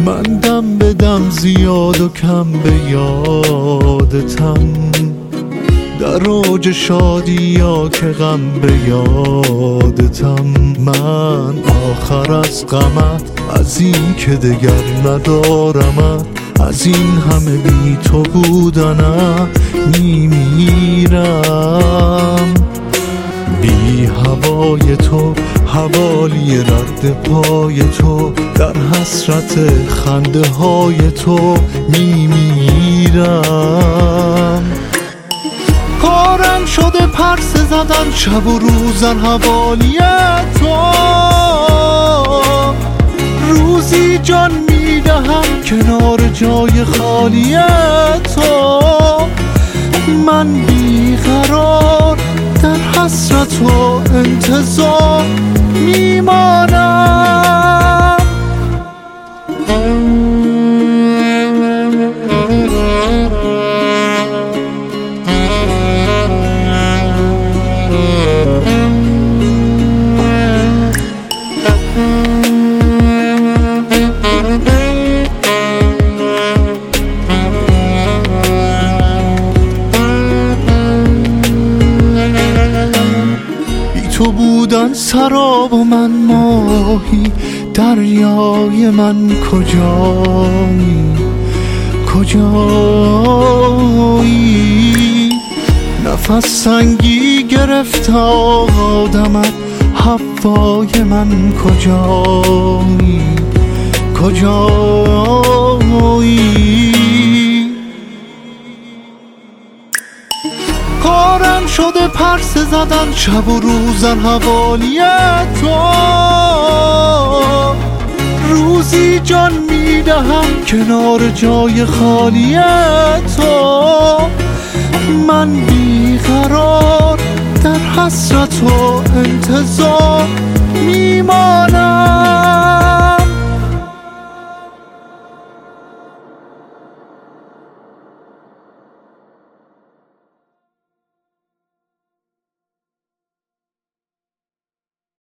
من دم به دم زیاد و کم به یادتم، در اوج شادی یا که غم به یادتم. من آخر از غمت، از این که دگر ندارمت، از این همه بی تو بودنم میمیرم. بی هوای تو، حوالی رد پای تو، در حسرت خنده های تو میمیرم. کارم شده پرسه زدن شب و روزن حوالی تو، روزی جان میدهم کنار جای خالی تو. من بیقرار در حسرت و انتظار میمانم. تو بودن سراب و من ماهی، دریای من کجایی؟ کجایی؟ نفس سنگی گرفت آدمت، هوای من کجایی؟ کجایی؟ کارم شده پرسه زدن شب و روزن حوالی تو، روزی جان میدهم کنار جای خالی تو. من بیقرار در حسرت و انتظار میمانم.